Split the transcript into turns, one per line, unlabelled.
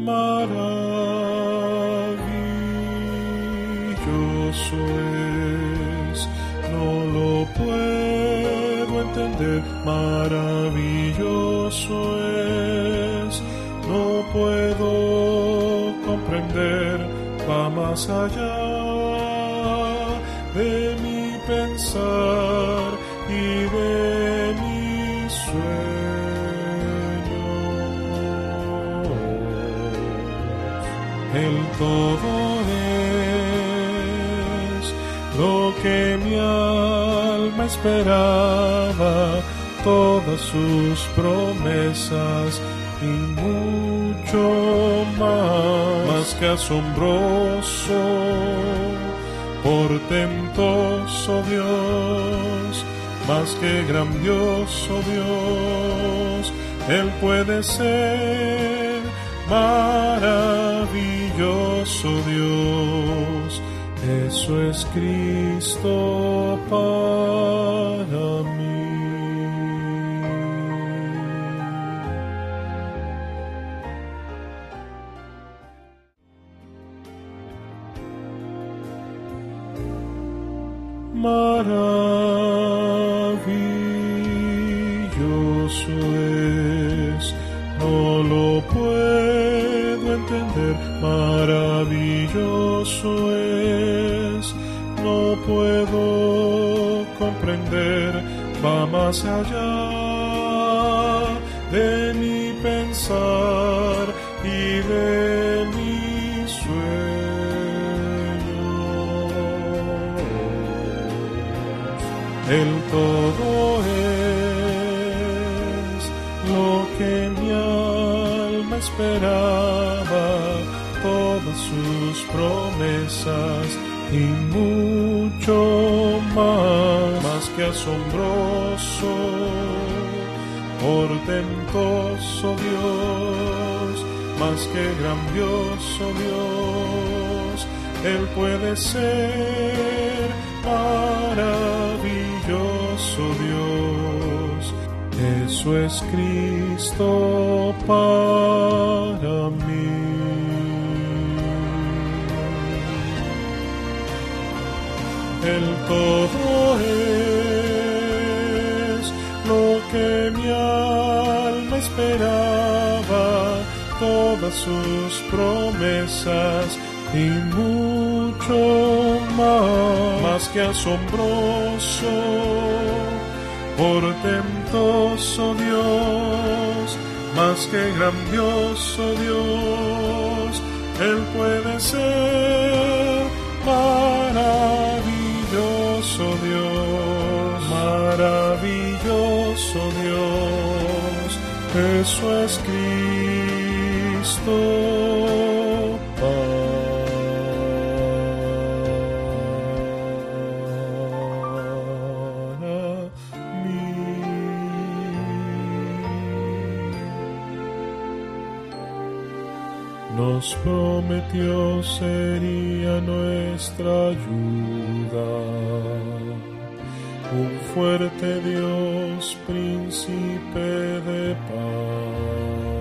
Maravilloso es, no lo puedo entender. Maravilloso es, no puedo comprender. Va más allá de mi pensar y de mis sueños. El todo es lo que mi alma esperaba, todas sus promesas y mucho más que asombroso, portentoso Dios, más que grandioso Dios. Él puede ser maravilloso Dios. Eso es Cristo para mí. Maravilloso es, no lo puedo entender. Maravilloso es, no puedo comprender. Va más allá de mi pensar y de mis sueños. El todo es lo que mi alma esperaba, todas sus promesas y mucho más que asombroso, portentoso Dios, más que grandioso Dios. Él puede ser maravilloso Dios. Eso es Cristo para mí. El todo es lo que mi alma esperaba, todas sus promesas y mucho más que asombroso, portentoso Dios, más que grandioso Dios. Él puede ser maravilloso Dios, maravilloso Dios. Eso es Cristo para mí. Nos prometió sería nuestra ayuda, un fuerte Dios, príncipe de paz.